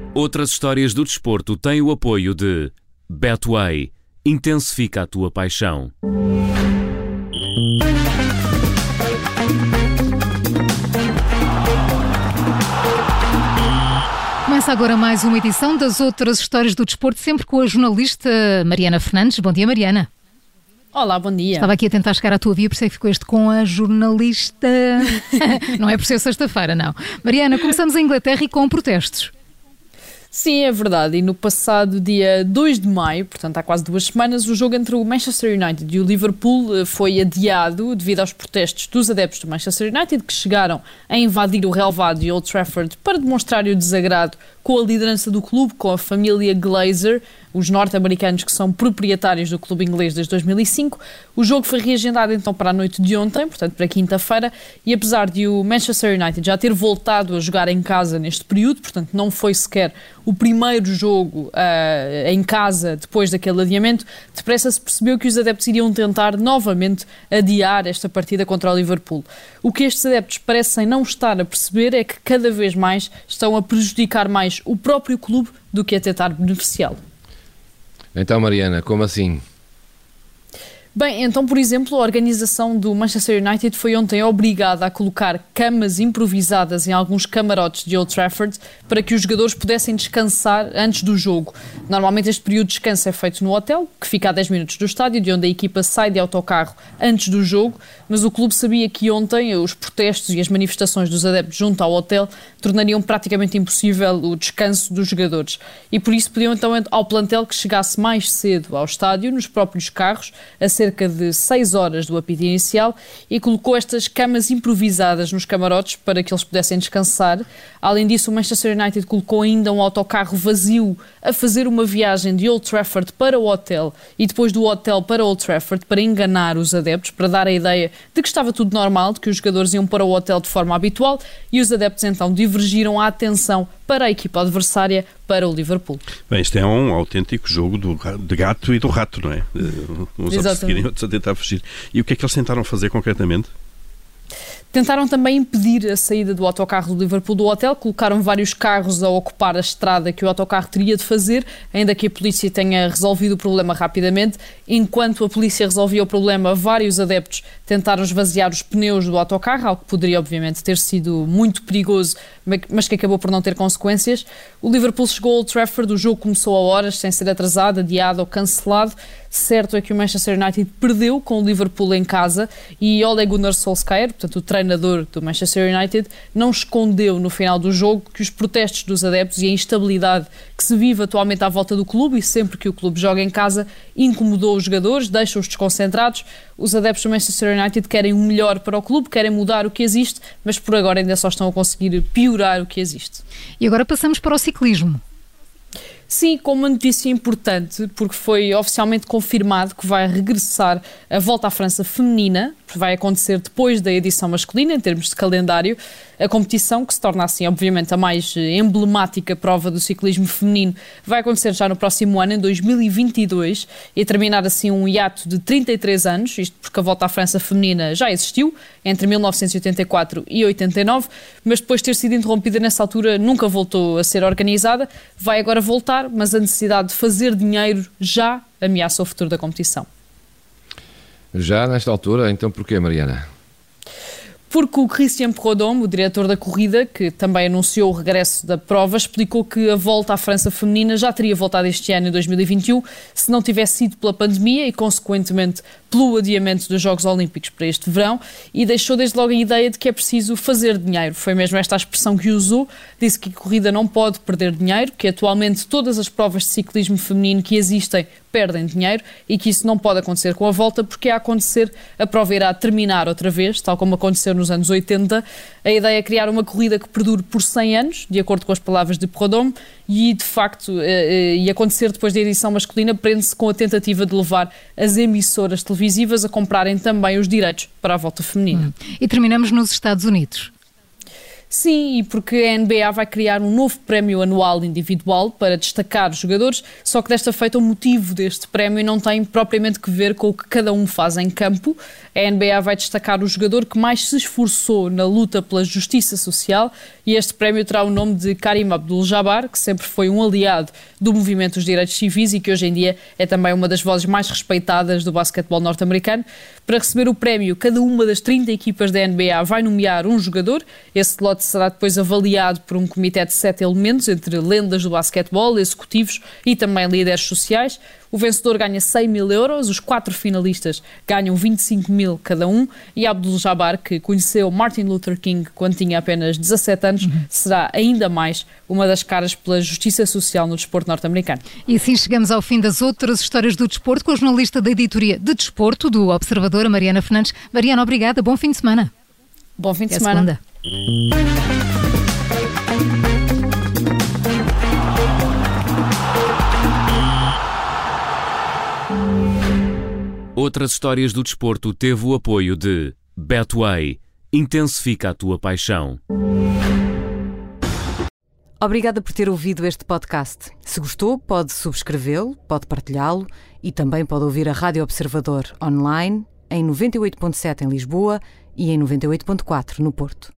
Outras histórias do desporto têm o apoio de Betway. Intensifica a tua paixão. Começa agora mais uma edição das Outras Histórias do Desporto, sempre com a jornalista Mariana Fernandes. Bom dia, Mariana. Olá, bom dia. Estava aqui a tentar chegar à tua via, por isso é que ficou este com a jornalista. Não é por ser sexta-feira, não. Mariana, começamos em Inglaterra e com protestos. Sim, é verdade. E no passado dia 2 de maio, portanto há quase 2 semanas, o jogo entre o Manchester United e o Liverpool foi adiado devido aos protestos dos adeptos do Manchester United que chegaram a invadir o relvado de Old Trafford para demonstrar o desagrado com a liderança do clube, com a família Glazer, os norte-americanos que são proprietários do clube inglês desde 2005. O jogo foi reagendado então para a noite de ontem, portanto para quinta-feira, e apesar de o Manchester United já ter voltado a jogar em casa neste período, portanto não foi sequer o primeiro jogo em casa depois daquele adiamento, depressa se percebeu que os adeptos iriam tentar novamente adiar esta partida contra o Liverpool. O que estes adeptos parecem não estar a perceber é que cada vez mais estão a prejudicar mais o próprio clube do que a tentar beneficiá-lo. Então, Mariana, como assim? Bem, então, por exemplo, a organização do Manchester United foi ontem obrigada a colocar camas improvisadas em alguns camarotes de Old Trafford para que os jogadores pudessem descansar antes do jogo. Normalmente este período de descanso é feito no hotel, que fica a 10 minutos do estádio, de onde a equipa sai de autocarro antes do jogo, mas o clube sabia que ontem os protestos e as manifestações dos adeptos junto ao hotel tornariam praticamente impossível o descanso dos jogadores. E por isso pediam então ao plantel que chegasse mais cedo ao estádio, nos próprios carros, a cerca de 6 horas do apito inicial, e colocou estas camas improvisadas nos camarotes para que eles pudessem descansar. Além disso, o Manchester United colocou ainda um autocarro vazio a fazer uma viagem de Old Trafford para o hotel e depois do hotel para Old Trafford para enganar os adeptos, para dar a ideia de que estava tudo normal, de que os jogadores iam para o hotel de forma habitual, e os adeptos então divergiram a atenção para a equipa adversária, para o Liverpool. Bem, isto é um autêntico jogo de gato e do rato, não é? Uns a perseguirem, outros a tentar fugir. E o que é que eles tentaram fazer concretamente? Tentaram também impedir a saída do autocarro do Liverpool do hotel, colocaram vários carros a ocupar a estrada que o autocarro teria de fazer, ainda que a polícia tenha resolvido o problema rapidamente. Enquanto a polícia resolvia o problema, vários adeptos tentaram esvaziar os pneus do autocarro, algo que poderia obviamente ter sido muito perigoso, mas que acabou por não ter consequências. O Liverpool chegou ao Old Trafford, o jogo começou a horas, sem ser atrasado, adiado ou cancelado. Certo é que o Manchester United perdeu com o Liverpool em casa e Ole Gunnar Solskjaer, portanto o treinador do Manchester United, não escondeu no final do jogo que os protestos dos adeptos e a instabilidade que se vive atualmente à volta do clube, e sempre que o clube joga em casa, incomodou os jogadores, deixa-os desconcentrados. Os adeptos do Manchester United querem o melhor para o clube, querem mudar o que existe, mas por agora ainda só estão a conseguir piorar o que existe. E agora passamos para o ciclismo. Sim, com uma notícia importante, porque foi oficialmente confirmado que vai regressar a Volta à França feminina, que vai acontecer depois da edição masculina, em termos de calendário. A competição, que se torna assim, obviamente, a mais emblemática prova do ciclismo feminino, vai acontecer já no próximo ano, em 2022, e terminar assim um hiato de 33 anos, isto porque a Volta à França feminina já existiu, entre 1984 e 89, mas depois de ter sido interrompida nessa altura, nunca voltou a ser organizada. Vai agora voltar, mas a necessidade de fazer dinheiro já ameaça o futuro da competição. Já nesta altura, então porquê, Mariana? Porque o Christian Prudhomme, o diretor da corrida, que também anunciou o regresso da prova, explicou que a Volta à França feminina já teria voltado este ano, em 2021, se não tivesse sido pela pandemia e, consequentemente, pelo adiamento dos Jogos Olímpicos para este verão, e deixou desde logo a ideia de que é preciso fazer dinheiro. Foi mesmo esta a expressão que usou. Disse que a corrida não pode perder dinheiro, que atualmente todas as provas de ciclismo feminino que existem perdem dinheiro e que isso não pode acontecer com a Volta, porque a acontecer a prova irá terminar outra vez, tal como aconteceu nos anos 80. A ideia é criar uma corrida que perdure por 100 anos, de acordo com as palavras de Prudhomme, e de facto, e acontecer depois da edição masculina, prende-se com a tentativa de levar as emissoras televisivas a comprarem também os direitos para a Volta feminina. E terminamos nos Estados Unidos. Sim, e porque a NBA vai criar um novo prémio anual individual para destacar os jogadores, só que desta feita o motivo deste prémio não tem propriamente que ver com o que cada um faz em campo. A NBA vai destacar o jogador que mais se esforçou na luta pela justiça social e este prémio terá o nome de Kareem Abdul-Jabbar, que sempre foi um aliado do movimento dos direitos civis e que hoje em dia é também uma das vozes mais respeitadas do basquetebol norte-americano. Para receber o prémio, cada uma das 30 equipas da NBA vai nomear um jogador. Esse lote será depois avaliado por um comitê de 7 elementos, entre lendas do basquetebol, executivos e também líderes sociais. O vencedor ganha 100 mil euros, os 4 finalistas ganham 25 mil cada um e Abdul-Jabbar, que conheceu Martin Luther King quando tinha apenas 17 anos, será ainda mais uma das caras pela justiça social no desporto norte-americano. E assim chegamos ao fim das outras histórias do desporto com a jornalista da editoria de desporto do Observador, a Mariana Fernandes. Mariana, obrigada, bom fim de semana. Bom fim de semana. Outras histórias do desporto teve o apoio de Betway. Intensifica a tua paixão. Obrigada por ter ouvido este podcast. Se gostou, pode subscrevê-lo, pode partilhá-lo e também pode ouvir a Rádio Observador online em 98.7 em Lisboa e em 98.4 no Porto.